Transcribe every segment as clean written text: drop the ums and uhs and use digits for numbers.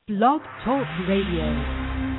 Blog Talk Radio.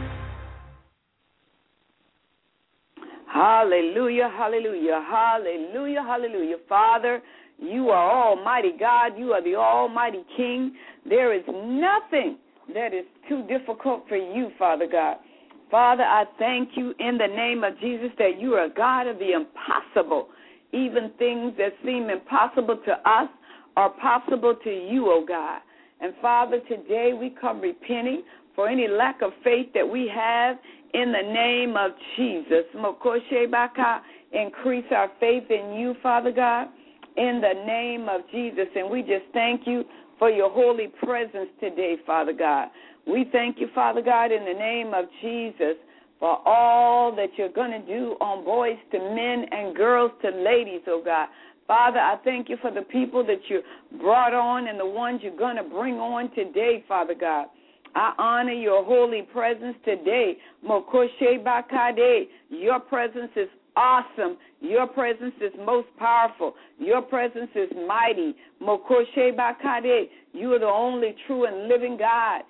Hallelujah, hallelujah, hallelujah, hallelujah. Father, you are Almighty God. You are the Almighty King. There is nothing that is too difficult for you, Father God. Father, I thank you in the name of Jesus that you are a God of the impossible. Even things that seem impossible to us are possible to you, O God. And Father, today we come repenting for any lack of faith that we have in the name of Jesus. Mokoshe Baka, increase our faith in you, Father God, in the name of Jesus. And we just thank you for your holy presence today, Father God. We thank you, Father God, in the name of Jesus, for all that you're going to do on boys to men and girls to ladies, oh God. Father, I thank you for the people that you brought on and the ones you're going to bring on today, Father God. I honor your holy presence today. Mokoshe Bakade, your presence is awesome. Your presence is most powerful. Your presence is mighty. Mokoshe Bakade, you are the only true and living God.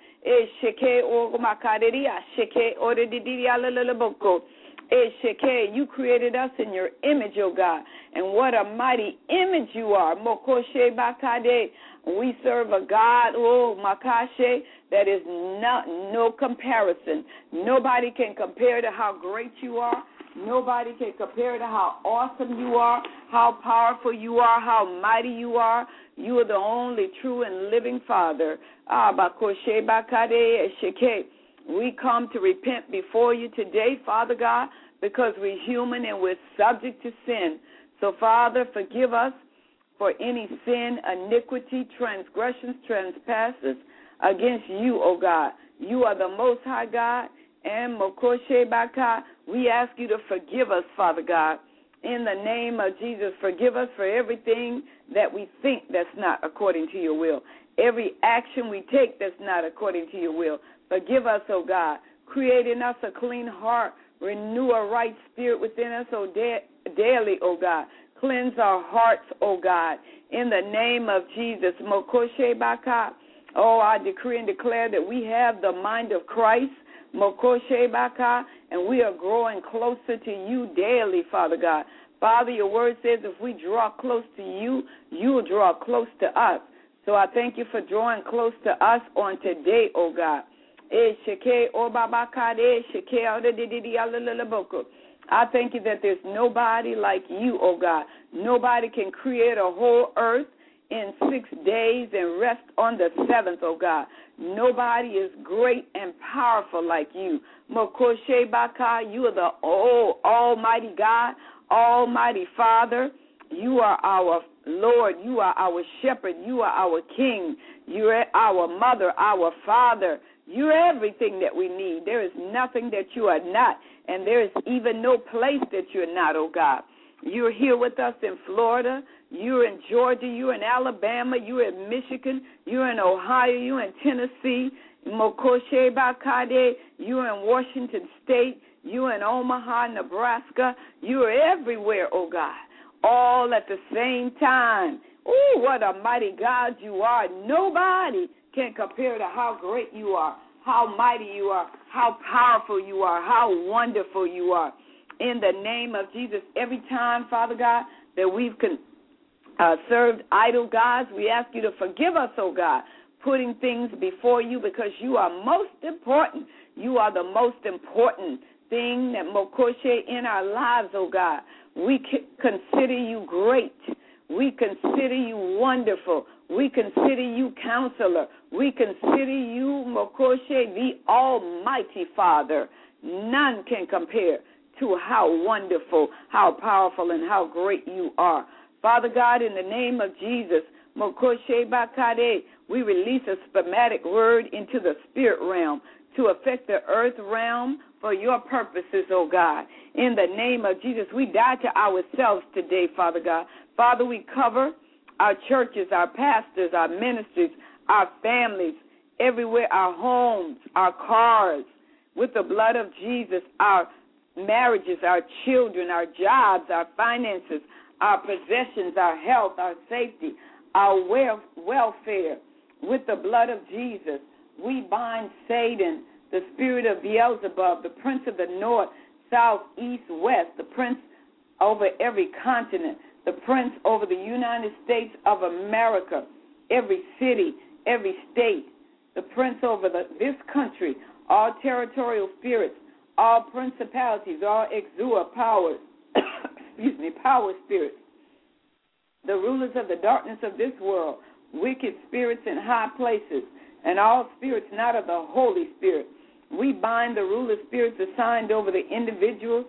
You created us in your image, oh God. And what a mighty image you are. Mokoshe Bakade. We serve a God, oh, Makashe, that is no comparison. Nobody can compare to how great you are. Nobody can compare to how awesome you are, how powerful you are, how mighty you are. You are the only true and living Father. Bakoshe Bakade Esheke. We come to repent before you today, Father God, because we're human and we're subject to sin. So, Father, forgive us for any sin, iniquity, transgressions, trespasses against you, O God. You are the Most High God, and Mokoshe Baka, we ask you to forgive us, Father God. In the name of Jesus, forgive us for everything that we think that's not according to your will. Every action we take that's not according to your will. Forgive us, O God. Create in us a clean heart. Renew a right spirit within us, daily, O God. Cleanse our hearts, O God, in the name of Jesus. Mokoshe Baka. Oh, I decree and declare that we have the mind of Christ. Mokoshe Baka, and we are growing closer to you daily, Father God. Father, your word says if we draw close to you, you will draw close to us. So I thank you for drawing close to us on today, O God. I thank you that there's nobody like you, oh God. Nobody can create a whole earth in 6 days and rest on the seventh, oh God. Nobody is great and powerful like you. Mokoshe Baka, you are the Almighty God, Almighty Father. You are our Lord. You are our shepherd. You are our King. You are our mother, our Father. You're everything that we need. There is nothing that you are not, and there is even no place that you're not, oh God. You're here with us in Florida. You're in Georgia. You're in Alabama. You're in Michigan. You're in Ohio. You're in Tennessee. Mokoshe Bakade. You're in Washington State. You're in Omaha, Nebraska. You're everywhere, oh God, all at the same time. Oh, what a mighty God you are. Nobody can compare to how great you are, how mighty you are, how powerful you are, how wonderful you are. In the name of Jesus, every time, Father God, that we've served idol gods, we ask you to forgive us, oh God, putting things before you because you are most important. You are the most important thing that Mokoshe in our lives, oh God. We consider you great. We consider you wonderful. We consider you counselor. We consider you, Mokoshe, the Almighty Father. None can compare to how wonderful, how powerful, and how great you are. Father God, in the name of Jesus, Mokoshe Bakade, we release a spermatic word into the spirit realm to affect the earth realm for your purposes, oh God. In the name of Jesus, we die to ourselves today, Father God. Father, we cover our churches, our pastors, our ministries, our families, everywhere, our homes, our cars, with the blood of Jesus, our marriages, our children, our jobs, our finances, our possessions, our health, our safety, our welfare, with the blood of Jesus. We bind Satan, the spirit of Beelzebub, the prince of the north, south, east, west, the prince over every continent, the prince over the United States of America, every city, every state, the prince over this country, all territorial spirits, all principalities, all exua powers, power spirits, the rulers of the darkness of this world, wicked spirits in high places, and all spirits not of the Holy Spirit. We bind the ruler spirits assigned over the individuals,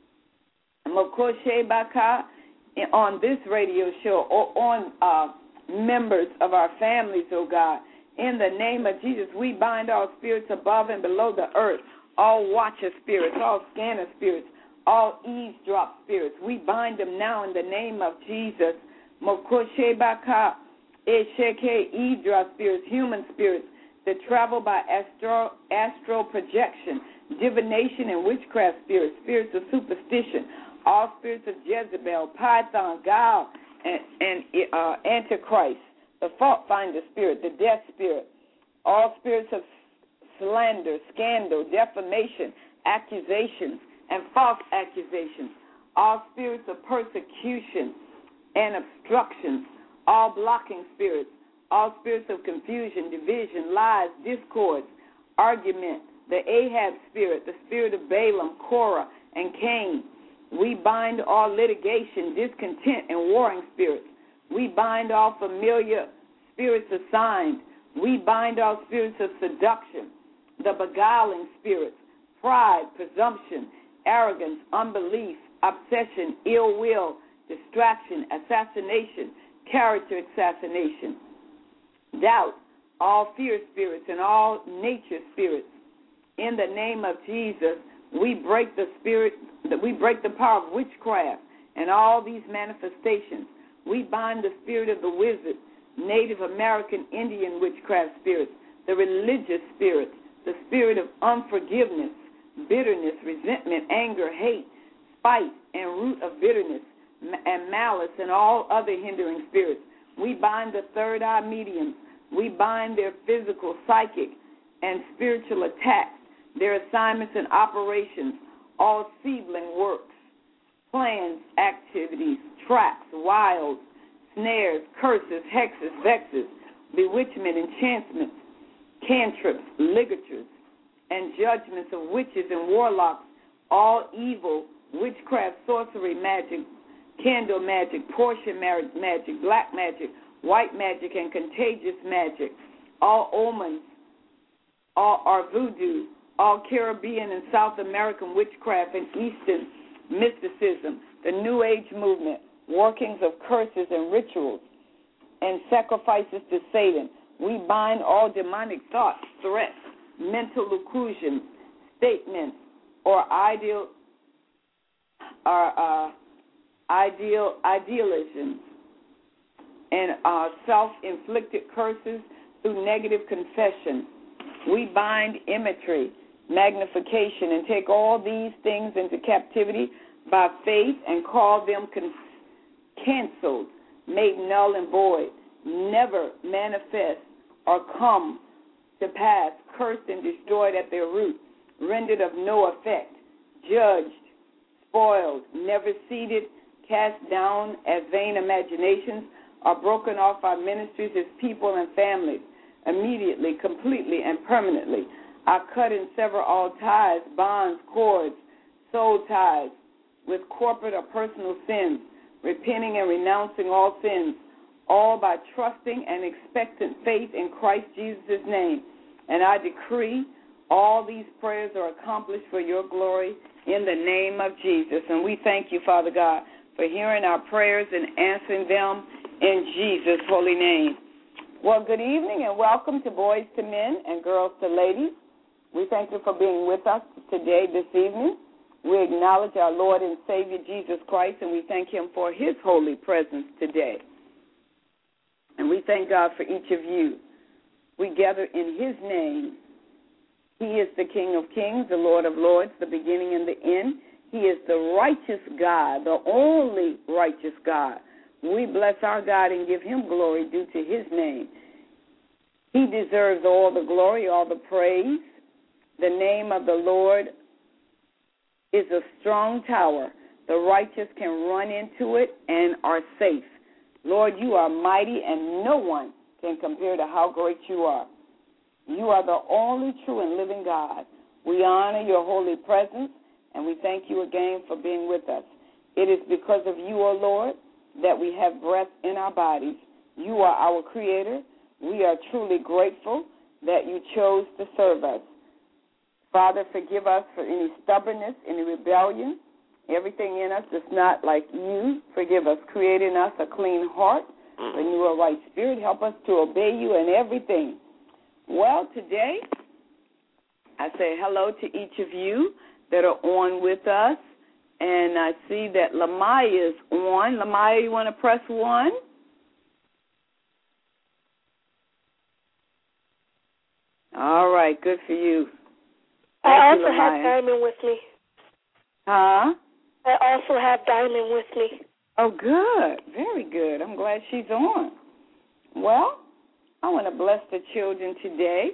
Mokoshe Baka, on this radio show, or on members of our families, oh God. In the name of Jesus, we bind all spirits above and below the earth, all watcher spirits, all scanner spirits, all eavesdrop spirits. We bind them now in the name of Jesus. Mokoshe Baka, Esheke, eavesdrop spirits, human spirits that travel by astral projection, divination and witchcraft spirits, spirits of superstition, all spirits of Jezebel, Python, Gaal, and Antichrist, the fault finder spirit, the death spirit, all spirits of slander, scandal, defamation, accusations, and false accusations, all spirits of persecution and obstructions, all blocking spirits, all spirits of confusion, division, lies, discords, argument, the Ahab spirit, the spirit of Balaam, Korah, and Cain. We bind all litigation, discontent, and warring spirits. We bind all familiar spirits assigned. We bind all spirits of seduction, the beguiling spirits, pride, presumption, arrogance, unbelief, obsession, ill will, distraction, assassination, character assassination, doubt, all fear spirits, and all nature spirits. In the name of Jesus, we break the power of witchcraft and all these manifestations. We bind the spirit of the wizard, Native American Indian witchcraft spirits, the religious spirits, the spirit of unforgiveness, bitterness, resentment, anger, hate, spite, and root of bitterness, and malice, and all other hindering spirits. We bind the third eye mediums. We bind their physical, psychic, and spiritual attacks, their assignments and operations, all seedling works, plans, activities, traps, wiles, snares, curses, hexes, vexes, bewitchment, enchantments, cantrips, ligatures, and judgments of witches and warlocks, all evil, witchcraft, sorcery, magic, candle magic, portion magic, black magic, white magic, and contagious magic, all omens, all are voodoo, all Caribbean and South American witchcraft and Eastern mysticism, the New Age movement, workings of curses and rituals, and sacrifices to Satan. We bind all demonic thoughts, threats, mental illusions, statements, or idealisms, and self-inflicted curses through negative confession. We bind imagery, magnification, and take all these things into captivity by faith and call them canceled, made null and void, never manifest or come to pass, cursed and destroyed at their root, rendered of no effect, judged, spoiled, never seated, cast down as vain imaginations, are broken off our ministries as people and families, immediately, completely, and permanently. I cut and sever all ties, bonds, cords, soul ties with corporate or personal sins, repenting and renouncing all sins, all by trusting and expectant faith in Christ Jesus' name. And I decree all these prayers are accomplished for your glory in the name of Jesus. And we thank you, Father God, for hearing our prayers and answering them in Jesus' holy name. Well, good evening and welcome to Boys to Men and Girls to Ladies. We thank you for being with us today, this evening. We acknowledge our Lord and Savior Jesus Christ, and we thank him for his holy presence today. And we thank God for each of you. We gather in his name. He is the King of kings, the Lord of lords, the beginning and the end. He is the righteous God, the only righteous God. We bless our God and give him glory due to his name. He deserves all the glory, all the praise. The name of the Lord is a strong tower. The righteous can run into it and are safe. Lord, you are mighty, and no one can compare to how great you are. You are the only true and living God. We honor your holy presence, and we thank you again for being with us. It is because of you, O Lord, that we have breath in our bodies. You are our Creator. We are truly grateful that you chose to serve us. Father, forgive us for any stubbornness, any rebellion, everything in us that's not like you. Forgive us. Create in us a clean heart, renew a right spirit. Help us to obey you in everything. Well, today I say hello to each of you that are on with us. And I see that Lamaya is on. Lamaya, you want to press 1? All right, good for you. I also have Diamond with me. Huh? I also have Diamond with me. Oh, good. Very good. I'm glad she's on. Well, I want to bless the children today.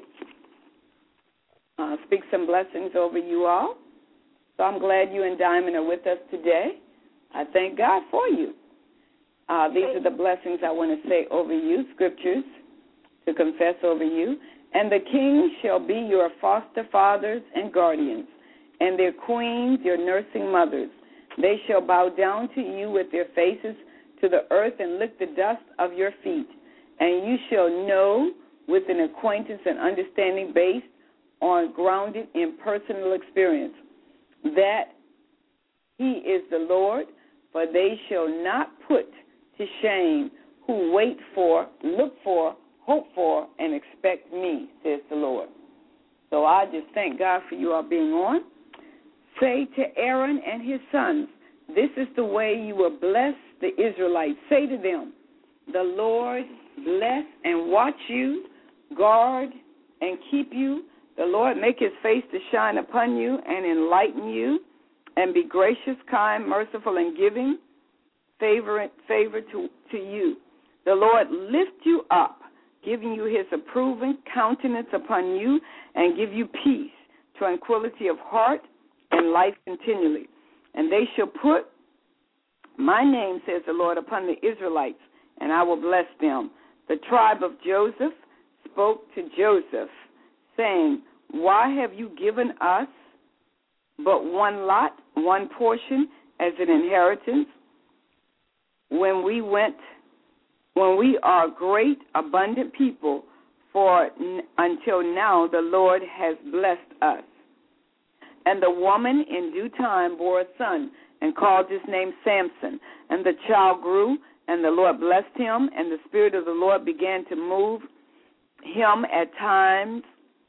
Speak some blessings over you all. So I'm glad you and Diamond are with us today. I thank God for you. These are the blessings I want to say over you, scriptures to confess over you. And the kings shall be your foster fathers and guardians, and their queens your nursing mothers. They shall bow down to you with their faces to the earth and lick the dust of your feet. And you shall know with an acquaintance and understanding based on grounded in personal experience that he is the Lord, for they shall not put to shame who wait for, look for, hope for, and expect me, says the Lord. So I just thank God for you all being on. Say to Aaron and his sons, this is the way you will bless the Israelites. Say to them, the Lord bless and watch you, guard and keep you. The Lord make his face to shine upon you and enlighten you, and be gracious, kind, merciful, and giving favor to you. The Lord lift you up, giving you his approving countenance upon you, and give you peace, tranquility of heart, and life continually. And they shall put my name, says the Lord, upon the Israelites, and I will bless them. The tribe of Joseph spoke to Joseph, saying, why have you given us but one lot, one portion as an inheritance, when we are great, abundant people, for until now the Lord has blessed us. And the woman in due time bore a son, and called his name Samson. And the child grew, and the Lord blessed him, and the Spirit of the Lord began to move him at times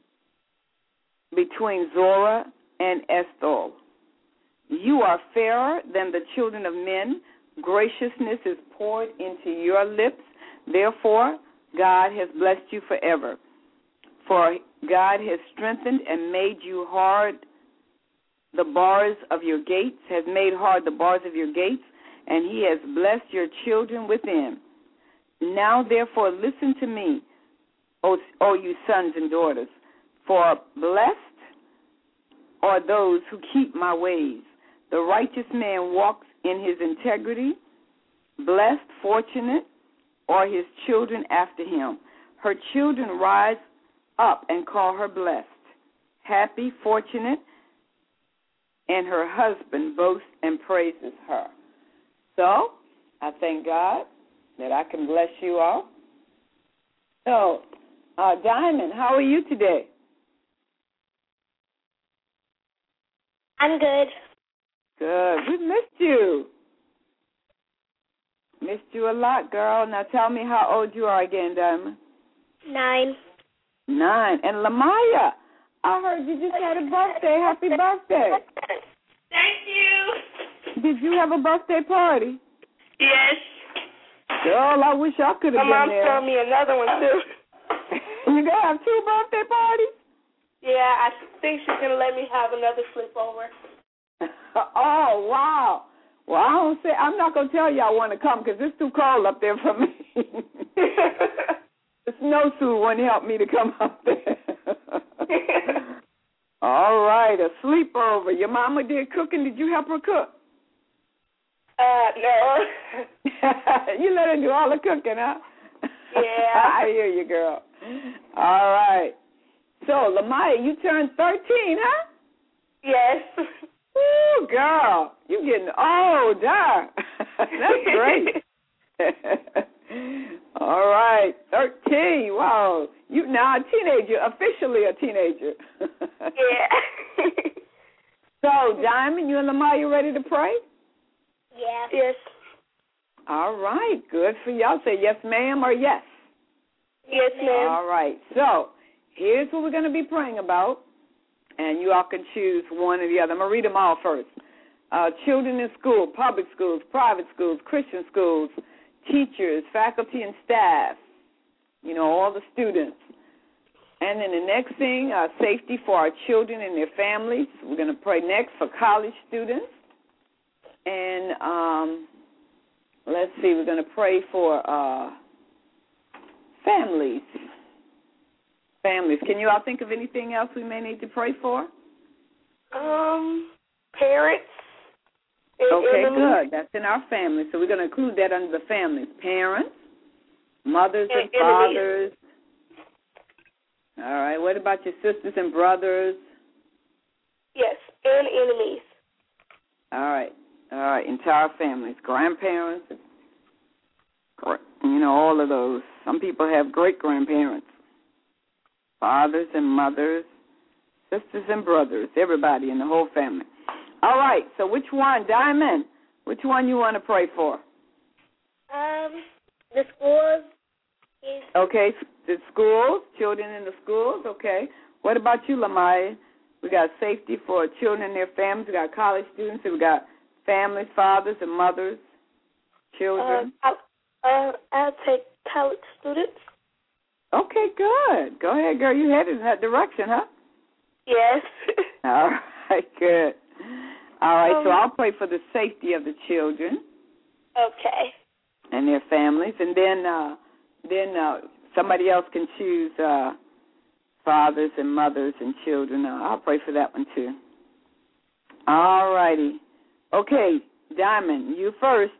between Zorah and Eshtaol. You are fairer than the children of men. Graciousness is poured into your lips. Therefore, God has blessed you forever. For God has strengthened and made you hard the bars of your gates, has made hard the bars of your gates, and he has blessed your children within. Now, therefore, listen to me, O you sons and daughters, for blessed are those who keep my ways. The righteous man walks in his integrity. Blessed, fortunate are his children after him. Her children rise up and call her blessed. Happy, fortunate, and her husband boasts and praises her. So, I thank God that I can bless you all. So, Diamond, how are you today? I'm good. Good. We missed you. Missed you a lot, girl. Now tell me how old you are again, Diamond. 9. 9. And Lamaya, I heard you just had a birthday. Happy birthday. Thank you. Did you have a birthday party? Yes. Girl, I wish I could have My been there. mom threw me another one, too. You going to have 2 birthday parties? Yeah, I think she's going to let me have another sleepover. Oh, wow. Well, I'm not going to tell you I want to come because it's too cold up there for me. It's snowsuit wouldn't help me to come up there. All right, a sleepover. Your mama did cooking. Did you help her cook? No. You let her do all the cooking, huh? Yeah. I hear you, girl. All right. So, Lamaya, you turned 13, huh? Yes. Woo, girl, you getting older. That's great. All right, 13. Wow, you now a teenager, officially a teenager. Yeah. So, Diamond, you and Lamaya ready to pray? Yeah. Yes. All right, good for y'all. Say yes, ma'am, or yes. Yes, ma'am. All right. So, here's what we're going to be praying about, and you all can choose one or the other. I'm going to read them all first. Children in school, public schools, private schools, Christian schools, teachers, faculty and staff, all the students. And then the next thing, safety for our children and their families. We're going to pray next for college students. And let's see, we're going to pray for families. Families. Can you all think of anything else we may need to pray for? Parents. Okay, good. That's in our family. So we're going to include that under the families. Parents, mothers and fathers. All right. What about your sisters and brothers? Yes, and enemies. All right. Entire families. Grandparents. All of those. Some people have great-grandparents. Fathers and mothers, sisters and brothers, everybody in the whole family. All right, so which one, Diamond, which one you want to pray for? The schools. Okay, the schools, children in the schools, okay. What about you, Lamaya? We got safety for children and their families. We got college students. We got families, fathers and mothers, children. I'll take college students. Okay, good. Go ahead, girl. You headed in that direction, huh? Yes. All right, good. All right, so I'll pray for the safety of the children. Okay. And their families. And then somebody else can choose fathers and mothers and children. I'll pray for that one, too. All righty. Okay, Diamond, you first.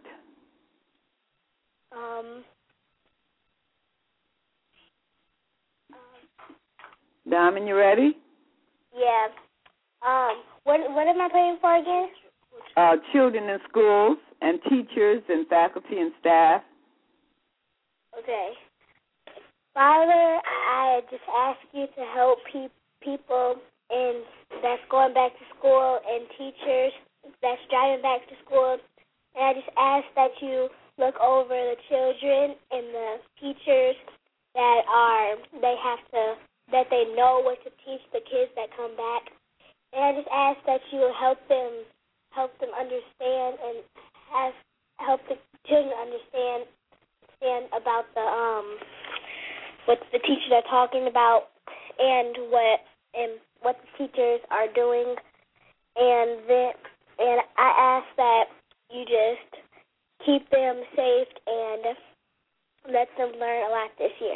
Diamond, you ready? Yeah. What am I praying for again? Children in schools and teachers and faculty and staff. Okay. Father, I just ask you to help people that's going back to school and teachers that's driving back to school. And I just ask that you look over the children and the teachers that they know what to teach the kids that come back. And I just ask that you help them understand and help the children understand about what the teachers are talking about and what the teachers are doing. And I ask that you just keep them safe and let them learn a lot this year.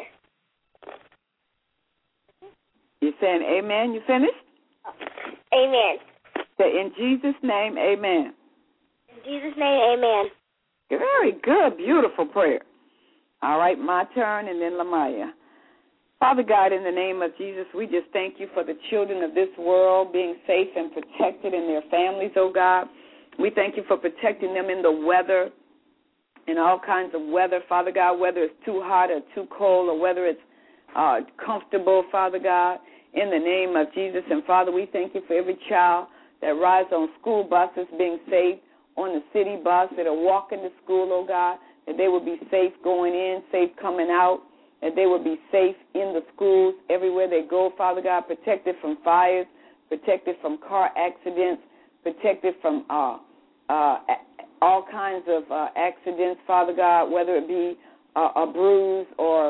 You're saying amen? You finished? Amen. Say in Jesus' name, amen. In Jesus' name, amen. Very good. Beautiful prayer. All right, my turn, and then Lamaya. Father God, in the name of Jesus, we just thank you for the children of this world being safe and protected in their families, oh God. We thank you for protecting them in the weather, in all kinds of weather, Father God, whether it's too hot or too cold or whether it's comfortable, Father God, in the name of Jesus. And, Father, we thank you for every child that rides on school buses being safe, on the city bus, that are walking to school, oh God, that they will be safe going in, safe coming out, that they will be safe in the schools everywhere they go, Father God, protected from fires, protected from car accidents, protected from all kinds of accidents, Father God, whether it be a bruise or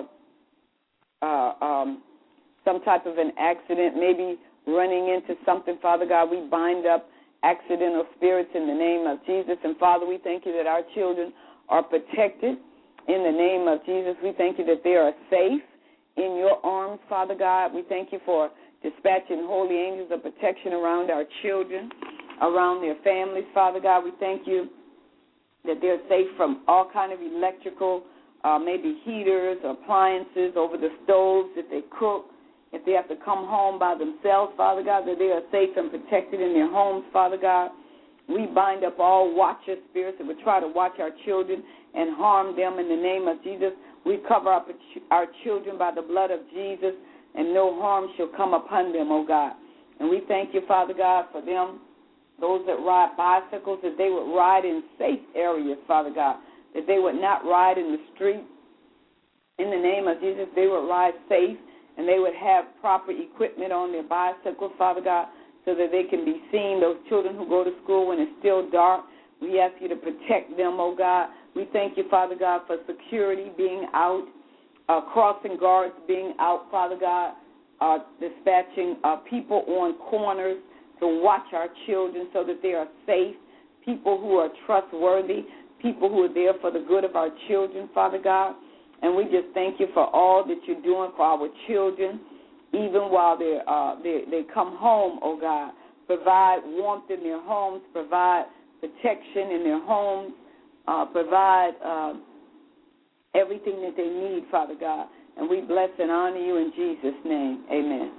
some type of an accident, maybe running into something, Father God. We bind up accidental spirits in the name of Jesus. And, Father, we thank you that our children are protected in the name of Jesus. We thank you that they are safe in your arms, Father God. We thank you for dispatching holy angels of protection around our children, around their families, Father God. We thank you that they're safe from all kind of electrical, maybe heaters, appliances, over the stoves, if they cook, if they have to come home by themselves, Father God, that they are safe and protected in their homes, Father God. We bind up all watcher spirits that would try to watch our children and harm them in the name of Jesus. We cover up our children by the blood of Jesus, and no harm shall come upon them, oh God. And we thank you, Father God, for them, those that ride bicycles, that they would ride in safe areas, Father God, that they would not ride in the street. In the name of Jesus, they would ride safe, and they would have proper equipment on their bicycles, Father God, so that they can be seen, those children who go to school when it's still dark. We ask you to protect them, oh God. We thank you, Father God, for security being out, crossing guards being out, Father God, dispatching people on corners to watch our children so that they are safe, people who are trustworthy, people who are there for the good of our children, Father God. And we just thank you for all that you're doing for our children, even while they come home, oh God. Provide warmth in their homes, provide protection in their homes, provide everything that they need, Father God. And we bless and honor you in Jesus' name. Amen.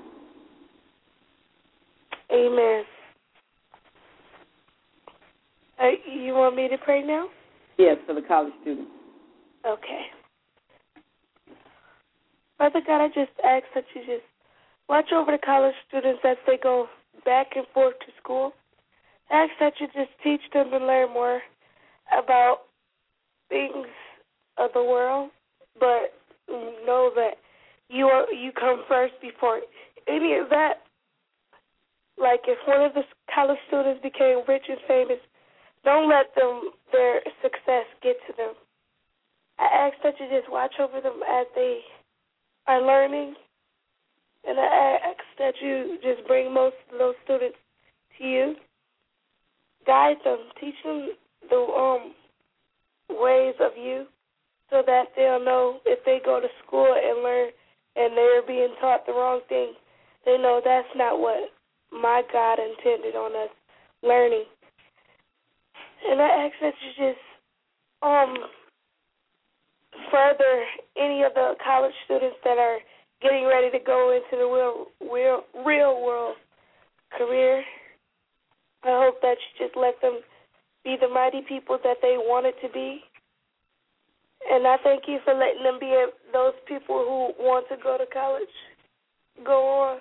Amen. You want me to pray now? Yes, for the college students. Okay. Father God, I just ask that you just watch over the college students as they go back and forth to school. I ask that you just teach them to learn more about things of the world, but know that you come first before any of that. Like if one of the college students became rich and famous, don't let their success get to them. I ask that you just watch over them as they are learning, and I ask that you just bring most of those students to you. Guide them, teach them the ways of you, so that they'll know if they go to school and learn and they're being taught the wrong thing, they know that's not what my God intended on us learning. And I ask that you just further any of the college students that are getting ready to go into the real world career. I hope that you just let them be the mighty people that they wanted to be. And I thank you for letting them be those people who want to go to college, go on.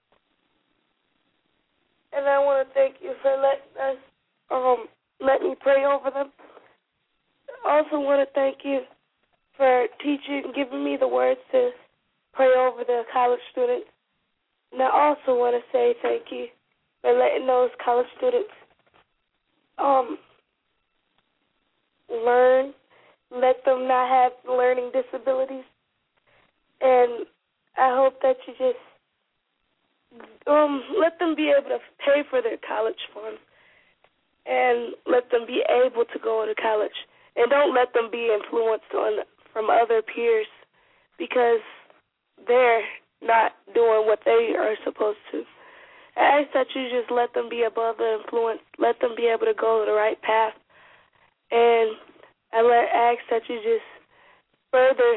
And I want to thank you for letting us, let me pray over them. I also want to thank you for teaching and giving me the words to pray over the college students. And I also want to say thank you for letting those college students learn. Let them not have learning disabilities. And I hope that you just let them be able to pay for their college funds and let them be able to go to college. And don't let them be influenced from other peers because they're not doing what they are supposed to. I ask that you just let them be above the influence, let them be able to go the right path. And I ask that you just further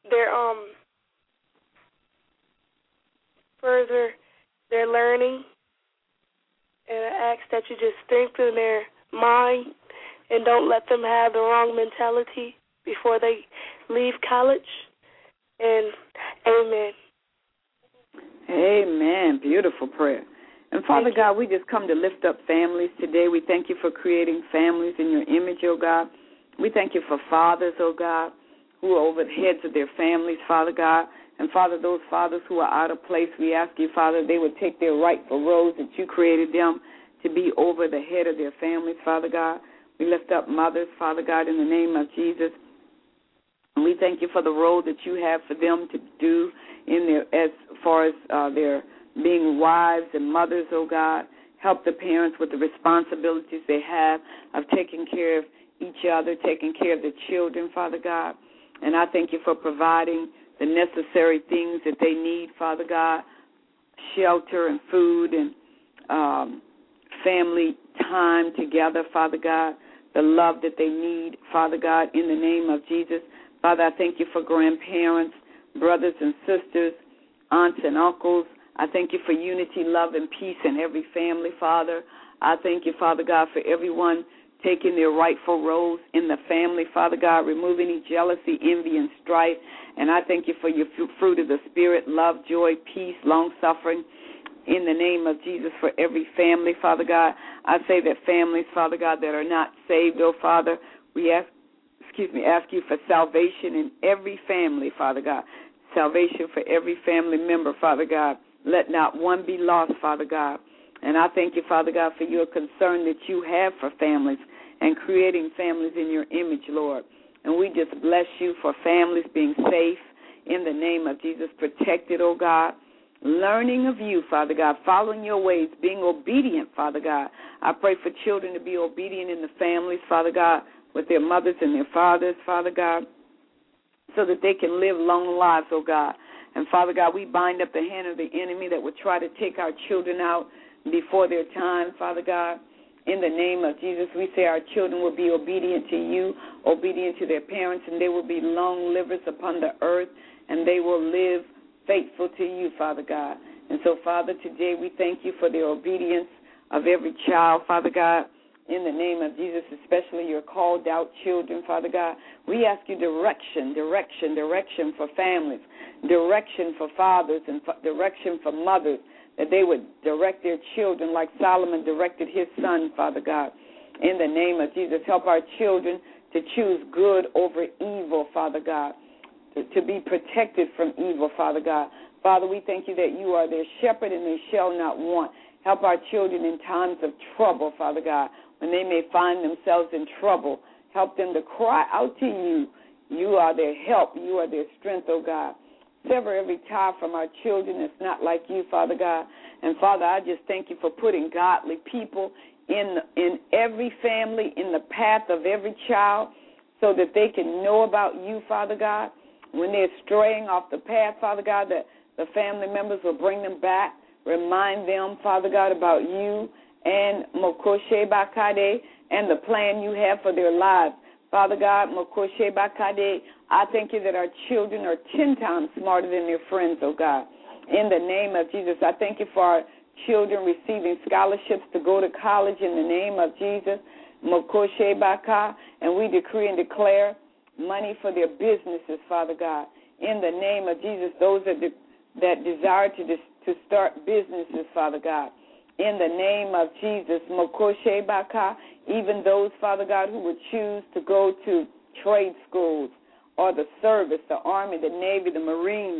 their learning, and I ask that you just strengthen their mind and don't let them have the wrong mentality before they leave college. And amen. Amen. Beautiful prayer. And Father God, we just come to lift up families today. We thank you for creating families in your image, oh God. We thank you for fathers, oh God, who are over the heads of their families, Father God. And, Father, those fathers who are out of place, we ask you, Father, they would take their rightful roles that you created them to be over the head of their families, Father God. We lift up mothers, Father God, in the name of Jesus. And we thank you for the role that you have for them to do as far as their being wives and mothers, oh God. Help the parents with the responsibilities they have of taking care of each other, taking care of the children, Father God. And I thank you for providing the necessary things that they need, Father God, shelter and food and family time together, Father God, the love that they need, Father God, in the name of Jesus. Father, I thank you for grandparents, brothers and sisters, aunts and uncles. I thank you for unity, love, and peace in every family, Father. I thank you, Father God, for everyone taking their rightful roles in the family, Father God, removing any jealousy, envy, and strife. And I thank you for your fruit of the Spirit, love, joy, peace, long-suffering, in the name of Jesus for every family, Father God. I say that families, Father God, that are not saved, oh Father, we ask you for salvation in every family, Father God. Salvation for every family member, Father God. Let not one be lost, Father God. And I thank you, Father God, for your concern that you have for families and creating families in your image, Lord. And we just bless you for families being safe in the name of Jesus, protected, oh God. Learning of you, Father God, following your ways, being obedient, Father God. I pray for children to be obedient in the families, Father God, with their mothers and their fathers, Father God, so that they can live long lives, oh God. And, Father God, we bind up the hand of the enemy that would try to take our children out before their time, Father God. In the name of Jesus, we say our children will be obedient to you, obedient to their parents, and they will be long livers upon the earth, and they will live faithful to you, Father God. And so, Father, today we thank you for the obedience of every child, Father God, in the name of Jesus, especially your called out children, Father God. We ask you direction for families, direction for fathers, and direction for mothers, that they would direct their children like Solomon directed his son, Father God. In the name of Jesus, help our children to choose good over evil, Father God, to be protected from evil, Father God. Father, we thank you that you are their shepherd and they shall not want. Help our children in times of trouble, Father God, when they may find themselves in trouble. Help them to cry out to you. You are their help. You are their strength, oh God. Sever every tie from our children that's not like you, Father God. And, Father, I just thank you for putting godly people in every family, in the path of every child, so that they can know about you, Father God. When they're straying off the path, Father God, that the family members will bring them back, remind them, Father God, about you and Mokoshe Bakade and the plan you have for their lives. Father God, Mokoshe Bakade, I thank you that our children are 10 times smarter than their friends, oh God. In the name of Jesus, I thank you for our children receiving scholarships to go to college in the name of Jesus, Mokoshe Baka, and we decree and declare money for their businesses, Father God. In the name of Jesus, those that desire to start businesses, Father God. In the name of Jesus, Mokoshe Baka, even those, Father God, who would choose to go to trade schools or the service, the Army, the Navy, the Marines,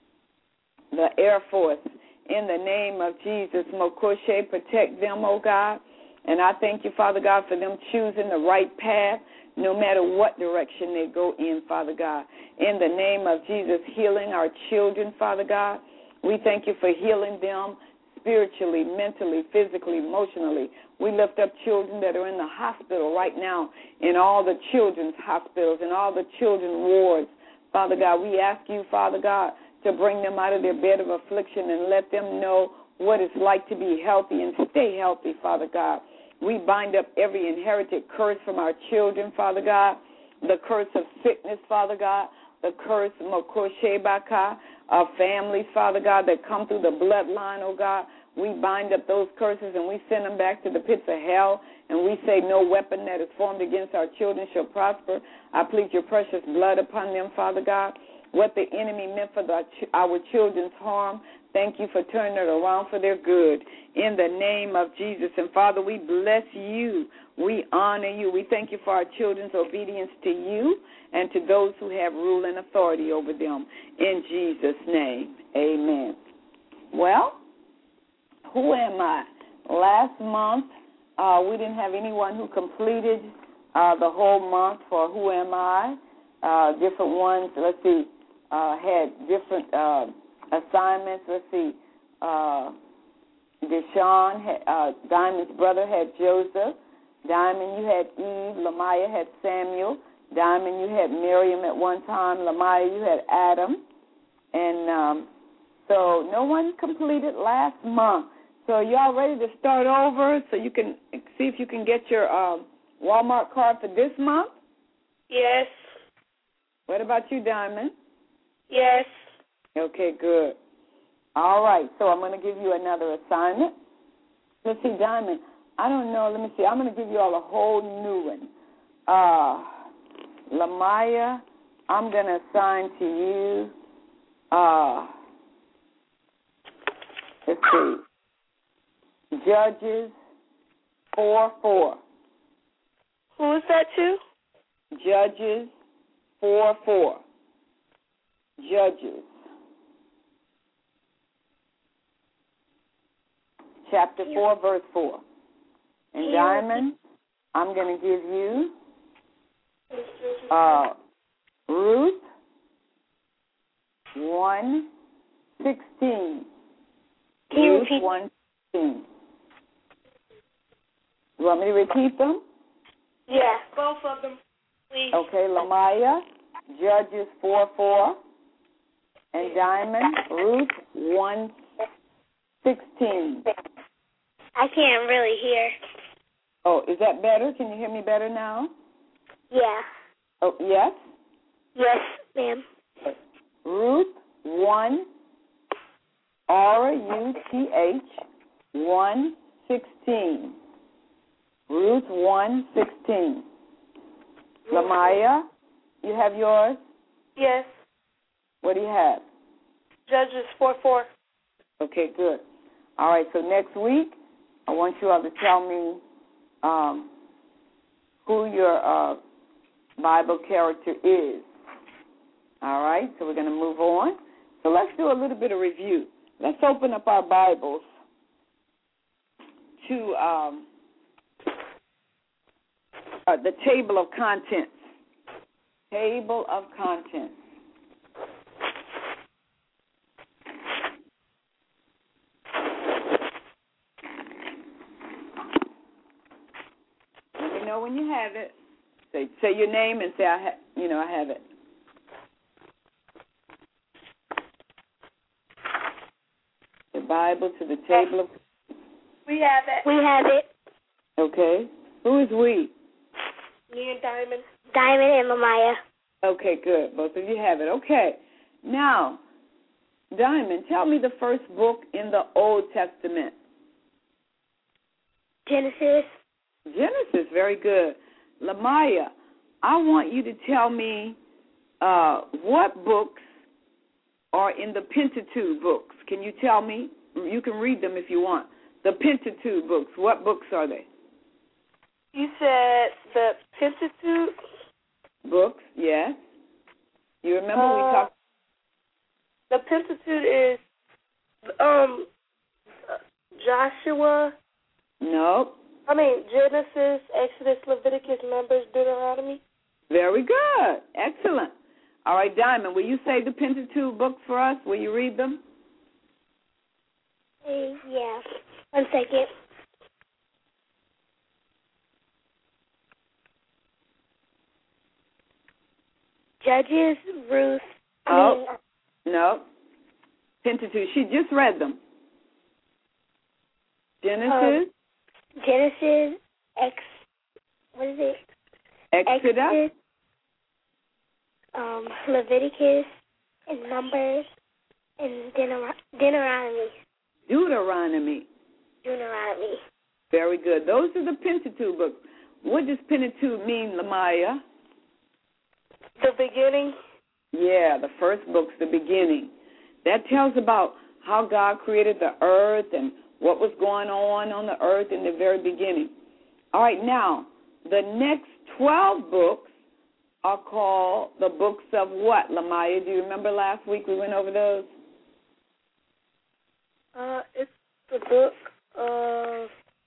the Air Force. In the name of Jesus, Mokoshe, protect them, oh God. And I thank you, Father God, for them choosing the right path, no matter what direction they go in, Father God. In the name of Jesus, healing our children, Father God. We thank you for healing them spiritually, mentally, physically, emotionally. We lift up children that are in the hospital right now, in all the children's hospitals, in all the children's wards. Father God, we ask you, Father God, to bring them out of their bed of affliction and let them know what it's like to be healthy and stay healthy, Father God. We bind up every inherited curse from our children, Father God, the curse of sickness, Father God, the curse, Mokoshe Baka, of families, Father God, that come through the bloodline, oh God. We bind up those curses and we send them back to the pits of hell, and we say no weapon that is formed against our children shall prosper. I plead your precious blood upon them, Father God. What the enemy meant for our children's harm, thank you for turning it around for their good. In the name of Jesus. And, Father, we bless you. We honor you. We thank you for our children's obedience to you and to those who have rule and authority over them. In Jesus' name, amen. Well, who am I? Last month, we didn't have anyone who completed the whole month for Who Am I? Different ones, let's see, had different assignments. Let's see, Deshaun, Diamond's brother, had Joseph. Diamond, you had Eve. Lamaya had Samuel. Diamond, you had Miriam at one time. Lamaya, you had Adam. And so no one completed last month. So y'all ready to start over so you can see if you can get your Walmart card for this month? Yes. What about you, Diamond? Yes. Okay, good. All right, so I'm going to give you another assignment. Let's see, Diamond, I don't know. Let me see. I'm going to give you all a whole new one. Lamaya, I'm going to assign to you, let's see, Judges 4:4. Who is that to? Judges 4:4. Judges. Chapter 4, verse 4. And Diamond, I'm going to give you Ruth 1:16. Ruth 1:16. You want me to repeat them? Yeah, both of them, please. Okay, Lamaya, Judges 4:4. And Diamond, Ruth 1:16. I can't really hear. Oh, is that better? Can you hear me better now? Yeah. Oh, yes? Yes, ma'am. Ruth 1, RUTH 1:16. Ruth 1:16. Lamaya, you have yours? Yes. What do you have? Judges 4:4. Okay, good. All right, so next week, I want you all to tell me who your Bible character is. All right, so we're going to move on. So let's do a little bit of review. Let's open up our Bibles to the table of contents. Table of contents. Let me know when you have it. Say your name and say I have it. The Bible to the table of. We have it. We have it. Okay. Who is we? Me and Diamond. Diamond and Lamaya. Okay, good. Both of you have it. Okay. Now, Diamond, tell me the first book in the Old Testament. Genesis. Genesis, very good. Lamaya, I want you to tell me what books are in the Pentateuch books. Can you tell me? You can read them if you want. The Pentateuch books, what books are they? You said the Pentateuch? Books, yes. You remember we talked? The Pentateuch is Joshua. No. Genesis, Exodus, Leviticus, Numbers, Deuteronomy. Very good. Excellent. All right, Diamond, will you say the Pentateuch books for us? Will you read them? Yeah. 1 second. Judges, Ruth. No. Pentateuch. She just read them. Genesis. Genesis, what is it? Exodus. Leviticus, and Numbers, and Deuteronomy. Deuteronomy. Very good. Those are the Pentateuch books. What does Pentateuch mean, Lamaya? The beginning. Yeah, the first book's the beginning. That tells about how God created the earth and what was going on the earth in the very beginning. All right, now, the next 12 books are called the books of what, Lamaya? Do you remember last week we went over those? It's the book of...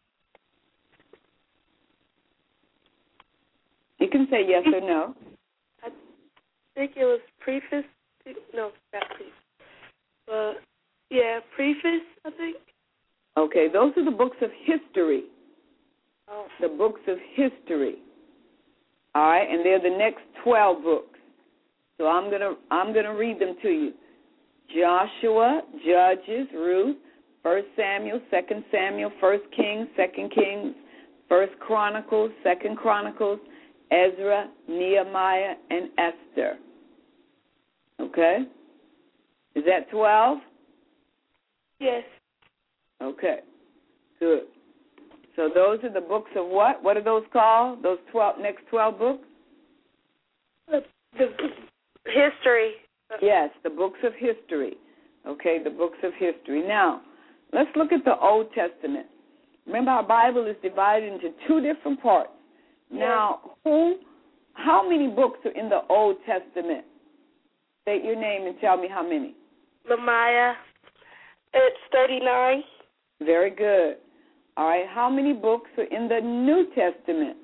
You can say yes or no. I think it was preface. No, not preface. But, yeah, preface, I think. Okay, those are the books of history. Oh. The books of history. All right, and they're the next 12 books. So I'm gonna read them to you. Joshua, Judges, Ruth, 1 Samuel, 2 Samuel, 1 Kings, 2 Kings, 1 Chronicles, 2 Chronicles, Ezra, Nehemiah, and Esther. Okay? Is that 12? Yes. Okay. Good. So those are the books of what? What are those called? Those next 12 books? The history. Yes, the books of history. Okay, the books of history. Now, let's look at the Old Testament. Remember, our Bible is divided into two different parts. Now, how many books are in the Old Testament? State your name and tell me how many. Lamaya. It's 39. Very good. All right, how many books are in the New Testament?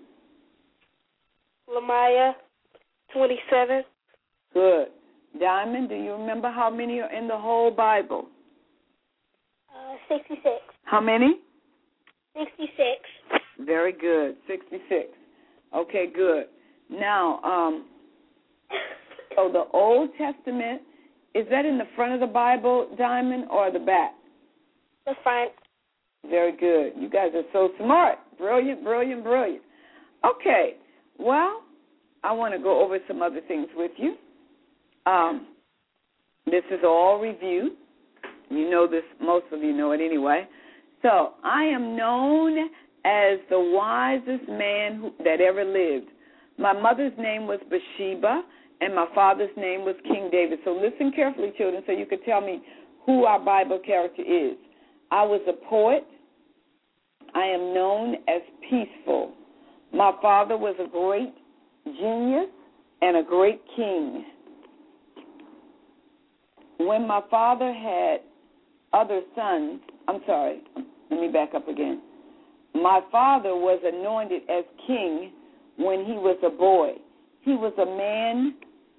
Lamaya, 27. Good. Diamond, do you remember how many are in the whole Bible? 66. How many? 66. Very good, 66. Okay, good. Now, so the Old Testament, is that in the front of the Bible, Diamond, or the back? The front. Very good. You guys are so smart. Brilliant, brilliant, brilliant. Okay, well, I want to go over some other things with you. This is all review. You know this, most of you know it anyway. So, I am known as the wisest man that ever lived. My mother's name was Bathsheba, and my father's name was King David. So listen carefully, children, so you can tell me who our Bible character is. I was a poet. I am known as peaceful. My father was a great genius and a great king. When my father had other sons, let me back up again. My father was anointed as king when he was a boy. He was a man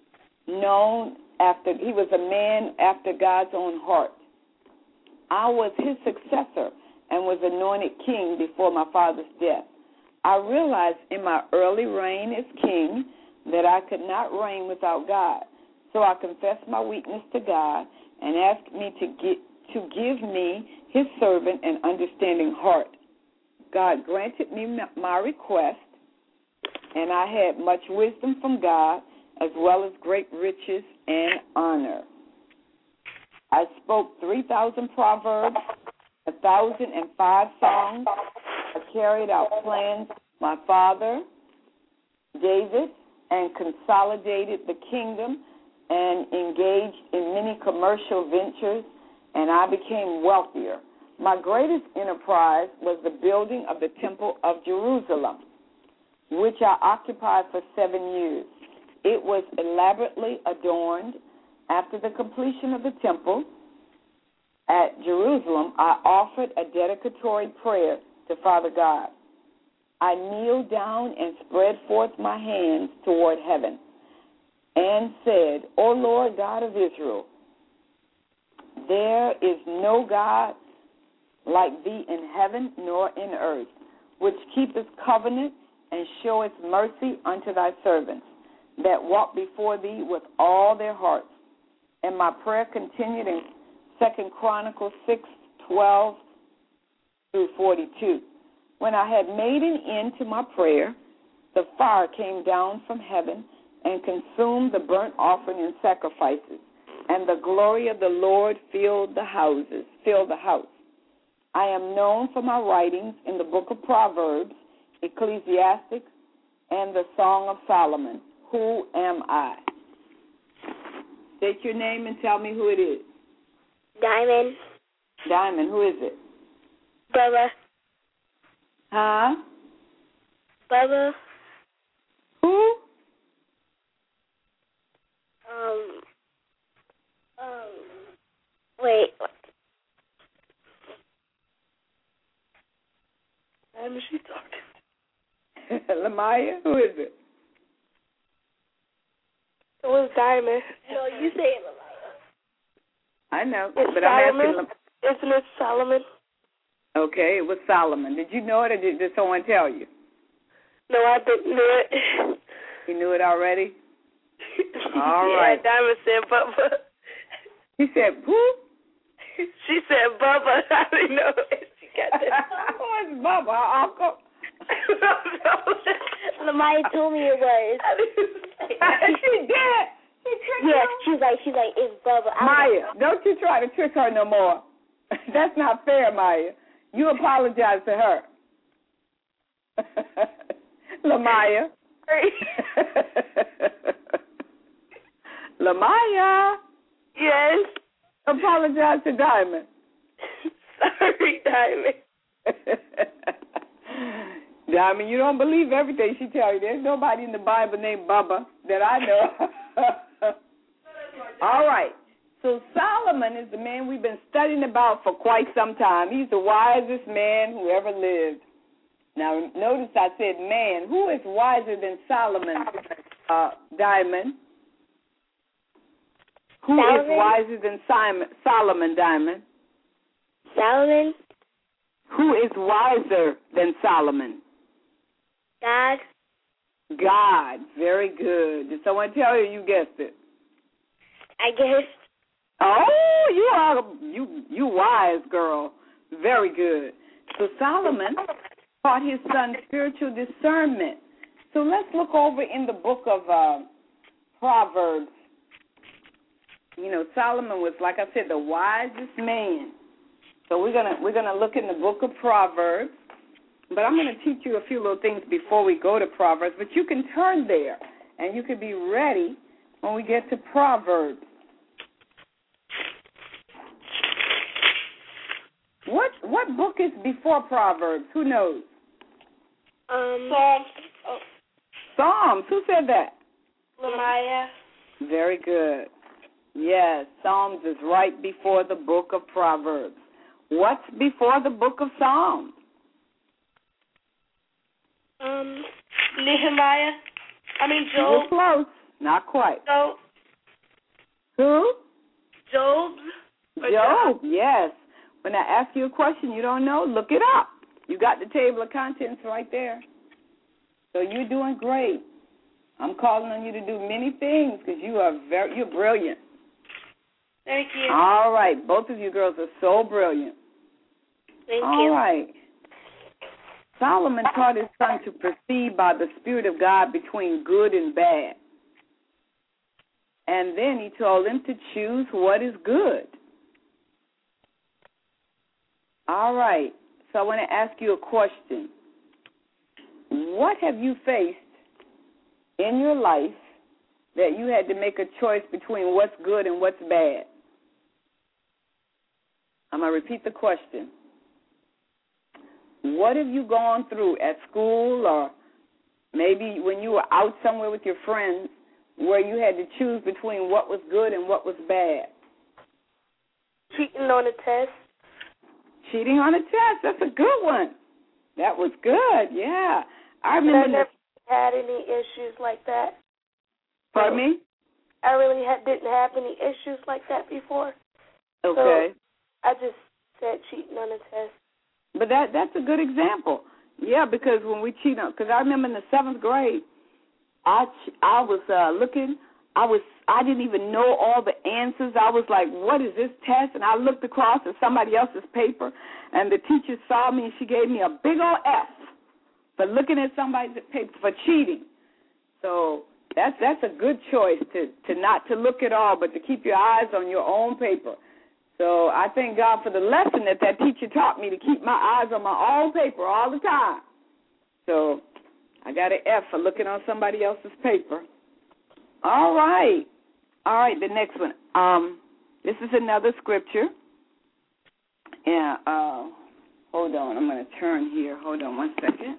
after God's own heart. I was his successor and was anointed king before my father's death. I realized in my early reign as king that I could not reign without God. So I confessed my weakness to God and asked me to give me, his servant, an understanding heart. God granted me my request, and I had much wisdom from God as well as great riches and honor. I spoke 3,000 proverbs, 1,005 songs. I carried out plans of my father, David, and consolidated the kingdom and engaged in many commercial ventures, and I became wealthier. My greatest enterprise was the building of the Temple of Jerusalem, which I occupied for 7 years. It was elaborately adorned. After the completion of the temple at Jerusalem, I offered a dedicatory prayer to Father God. I kneeled down and spread forth my hands toward heaven and said, O Lord God of Israel, there is no God like thee in heaven nor in earth, which keepeth covenant and showeth mercy unto thy servants, that walk before thee with all their hearts. And my prayer continued in 2 Chronicles 6:12 through 42. When I had made an end to my prayer, the fire came down from heaven and consumed the burnt offering and sacrifices, and the glory of the Lord filled the house. I am known for my writings in the book of Proverbs, Ecclesiastes, and the Song of Solomon. Who am I? State your name and tell me who it is. Diamond. Diamond, who is it? Bubba. Huh? Bubba. Who? Wait. Is she talking? Lamaya, who is it? It was Diamond. No, you say it, Lamaya. I know, It's but Solomon. I'm asking. Isn't it Solomon? Okay, it was Solomon. Did you know it, or did someone tell you? No, I didn't know it. You knew it already? All yeah, right. Diamond said Bubba. She said, who? She said Bubba. I didn't know if she got that. Who is Bubba? Our uncle? Lamaya told me it was. She did. She tricked Yes, you? she's like, it's Bubba. Maya, don't you try to trick her no more. That's not fair, Maya. You apologize to her. Lamaya. Lamaya. Yes. Apologize to Diamond. Sorry, Diamond. Diamond, you don't believe everything she tells you. There's nobody in the Bible named Bubba that I know. All right. So Solomon is the man we've been studying about for quite some time. He's the wisest man who ever lived. Now, notice I said man. Who is wiser than Solomon, Diamond? Who is wiser than Solomon, Diamond? Solomon. Who is wiser than Solomon? God. God. Very good. Did someone tell you? You guessed it. I guess. Oh, you wise girl. Very good. So Solomon taught his son spiritual discernment. So let's look over in the book of Proverbs. You know, Solomon was, like I said, the wisest man. So we're gonna look in the book of Proverbs. But I'm going to teach you a few little things before we go to Proverbs. But you can turn there, and you can be ready when we get to Proverbs. What book is before Proverbs? Who knows? Psalms. Psalms. Who said that? Lamaya. Very good. Yes, Psalms is right before the book of Proverbs. What's before the book of Psalms? Nehemiah. Job. You're close. Not quite. Job. Who? Job. Job, yes. When I ask you a question you don't know, look it up. You got the table of contents right there. So you're doing great. I'm calling on you to do many things because you're brilliant. Thank you. All right. Both of you girls are so brilliant. Thank you. All right. Solomon taught his son to perceive by the Spirit of God between good and bad. And then he told him to choose what is good. All right. So I want to ask you a question. What have you faced in your life that you had to make a choice between what's good and what's bad? I'm going to repeat the question. What have you gone through at school or maybe when you were out somewhere with your friends where you had to choose between what was good and what was bad? Cheating on a test. Cheating on a test. That's a good one. That was good, yeah. I remember. I never had any issues like that. Pardon me? I really didn't have any issues like that before. Okay. So I just said cheating on a test. But that's a good example. Yeah, because when we cheat on, because I remember in the 7th grade, I was looking. I didn't even know all the answers. I was like, what is this test? And I looked across at somebody else's paper, and the teacher saw me, and she gave me a big old F for looking at somebody's paper for cheating. So that's a good choice to not to look at all, but to keep your eyes on your own paper. So I thank God for the lesson that teacher taught me to keep my eyes on my own paper all the time. So I got an F for looking on somebody else's paper. All right. All right, the next one. This is another scripture. Yeah, hold on. I'm going to turn here. Hold on 1 second.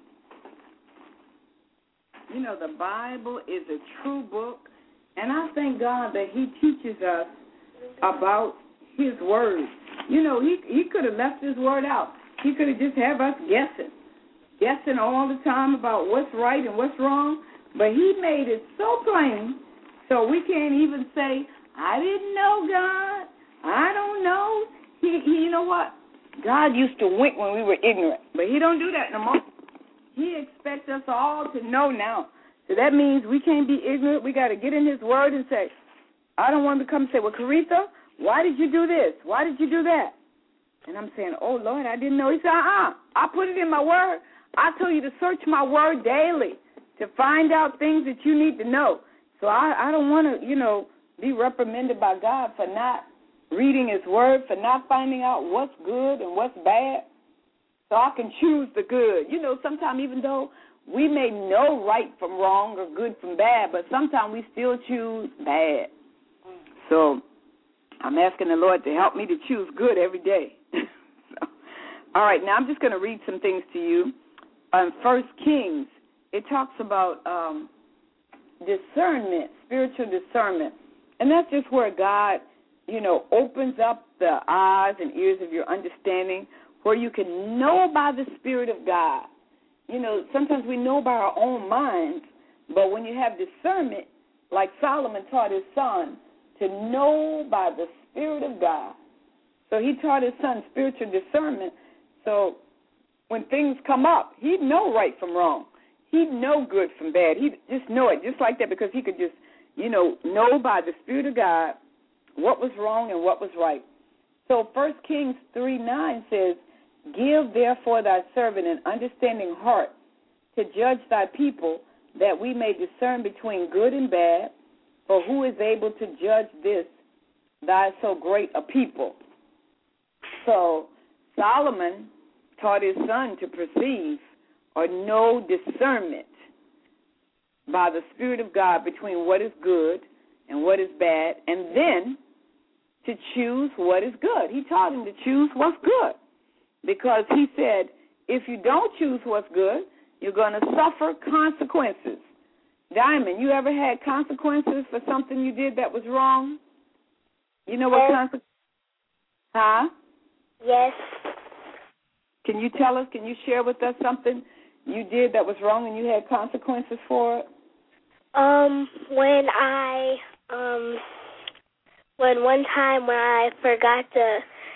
You know, the Bible is a true book, and I thank God that he teaches us about his word. You know, he could have left his word out. He could have just have us guessing all the time about what's right and what's wrong. But he made it so plain, so we can't even say, I didn't know, God. I don't know. You know what? God used to wink when we were ignorant, but he don't do that no more. He expects us all to know now. So that means we can't be ignorant. We got to get in his word and say, I don't want to come say, well, Caritha, why did you do this? Why did you do that? And I'm saying, oh, Lord, I didn't know. He said, I put it in my word. I told you to search my word daily to find out things that you need to know. So I don't want to, be reprimanded by God for not reading his word, for not finding out what's good and what's bad. So I can choose the good. Sometimes even though we may know right from wrong or good from bad, but sometimes we still choose bad. So I'm asking the Lord to help me to choose good every day. All right, now I'm just going to read some things to you. 1 Kings, it talks about discernment, spiritual discernment. And that's just where God, opens up the eyes and ears of your understanding, where you can know by the Spirit of God. Sometimes we know by our own minds, but when you have discernment, like Solomon taught his son, to know by the Spirit of God. So he taught his son spiritual discernment. So when things come up, he'd know right from wrong. He'd know good from bad. He'd just know it just like that, because he could just, know by the Spirit of God what was wrong and what was right. So 1 Kings 3:9 says, give therefore thy servant an understanding heart to judge thy people, that we may discern between good and bad. For who is able to judge this, thy so great a people? So Solomon taught his son to perceive or know discernment by the Spirit of God between what is good and what is bad, and then to choose what is good. He taught him to choose what's good, because he said, if you don't choose what's good, you're going to suffer consequences. Diamond, you ever had consequences for something you did that was wrong? You know what consequences? Huh? Yes. Can you tell us, can you share with us something you did that was wrong and you had consequences for it? When one time when I forgot to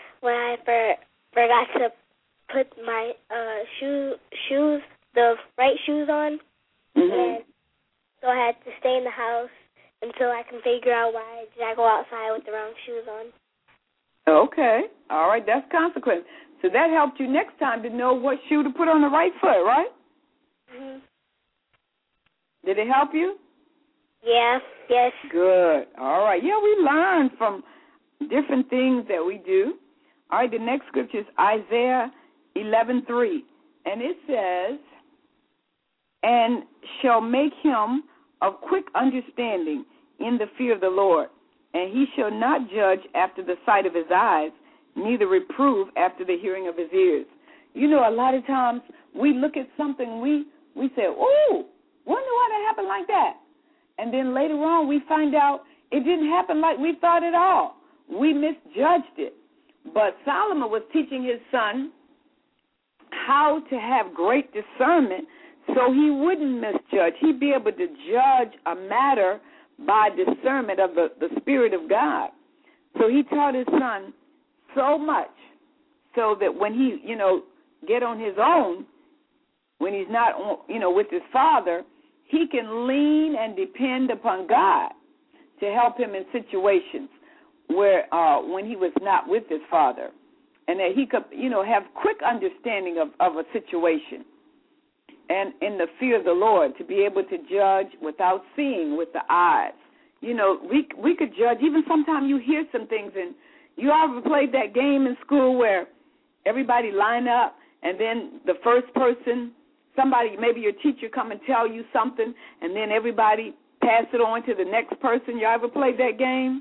put my shoes, the right shoes on, and so I had to stay in the house until I can figure out why did I go outside with the wrong shoes on. Okay. All right, that's consequence. So that helped you next time to know what shoe to put on the right foot, right? Mhm. Did it help you? Yeah, yes. Good. All right. Yeah, we learn from different things that we do. All right, the next scripture is Isaiah 11:3. And it says, and shall make him of quick understanding in the fear of the Lord, and he shall not judge after the sight of his eyes, neither reprove after the hearing of his ears. A lot of times we look at something, we say, ooh, wonder why that happened like that. And then later on we find out it didn't happen like we thought at all. We misjudged it. But Solomon was teaching his son how to have great discernment so he wouldn't misjudge. He'd be able to judge a matter by discernment of the Spirit of God. So he taught his son so much so that when he, get on his own, when he's not, with his father, he can lean and depend upon God to help him in situations where when he was not with his father, and that he could, have quick understanding of a situation, and in the fear of the Lord, to be able to judge without seeing with the eyes. We could judge. Even sometimes you hear some things, and you ever played that game in school where everybody line up, and then the first person, somebody, maybe your teacher come and tell you something, and then everybody pass it on to the next person. You ever played that game?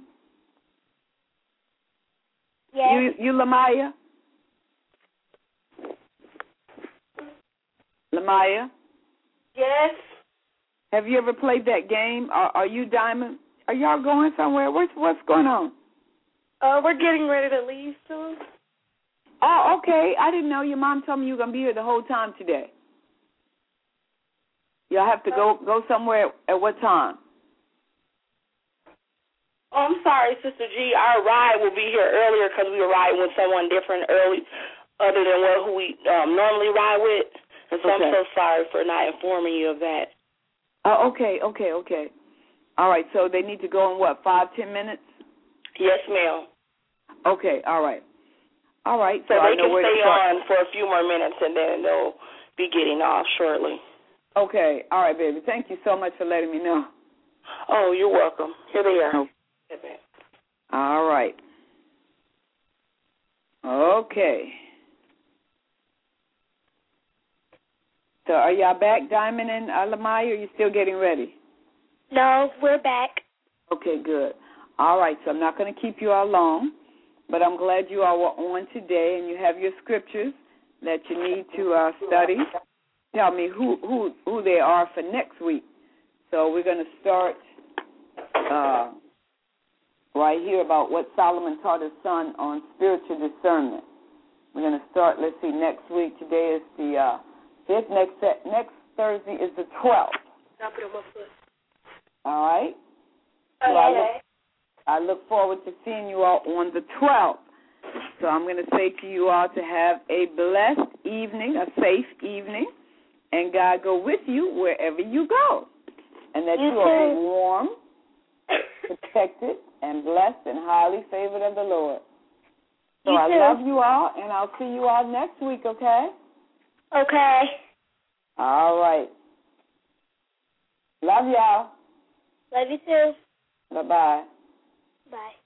Yes. You Lamaya? Lamaya? Yes. Have you ever played that game? Are you Diamond? Are y'all going somewhere? What's going on? We're getting ready to leave soon. Oh, okay. I didn't know. Your mom told me you were going to be here the whole time today. Y'all have to go somewhere at what time? Oh, I'm sorry, Sister G. Our ride will be here earlier because we were riding with someone different early, other than who we normally ride with. And so I'm so sorry for not informing you of that. Oh, okay. All right, so they need to go in, 5-10 minutes? Yes, ma'am. Okay, all right. All right. So they can stay on for a few more minutes, and then they'll be getting off shortly. Okay, all right, baby. Thank you so much for letting me know. Oh, you're welcome. Here they are. Okay. All right. Okay. So are y'all back, Diamond and Lamaya, or are you still getting ready? No, we're back. Okay, good. All right, so I'm not going to keep you all long, but I'm glad you all were on today and you have your scriptures that you need to study. Tell me who they are for next week. So we're going to start right here about what Solomon taught his son on spiritual discernment. We're going to start, let's see, next week. Today is the 5th. Next Thursday is the 12th. All right? Okay. So I look forward to seeing you all on the 12th. So I'm going to say to you all to have a blessed evening, a safe evening, and God go with you wherever you go, and that you will be warm, protected, and blessed and highly favored of the Lord. So I love you all, and I'll see you all next week, okay? Okay. All right. Love y'all. Love you too. Bye-bye. Bye.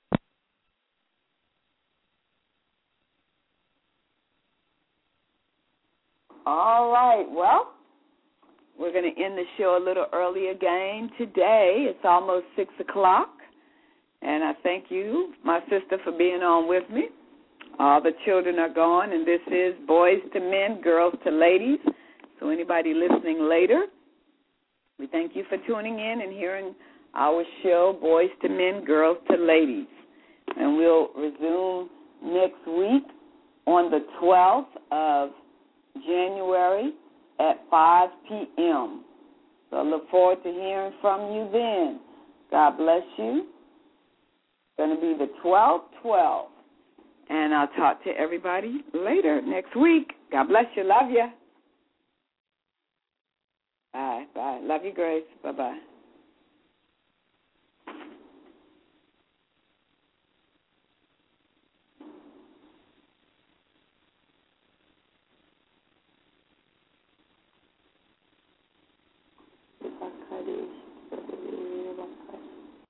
All right. Well, we're going to end the show a little early again today. It's almost 6 o'clock. And I thank you, my sister, for being on with me. All the children are gone, and this is Boys to Men, Girls to Ladies. So anybody listening later, we thank you for tuning in and hearing our show, Boys to Men, Girls to Ladies. And we'll resume next week on the 12th of January at 5 p.m. So I look forward to hearing from you then. God bless you. It's going to be the 12-12. And I'll talk to everybody later next week. God bless you. Love you. Bye. Bye. Love you, Grace. Bye-bye.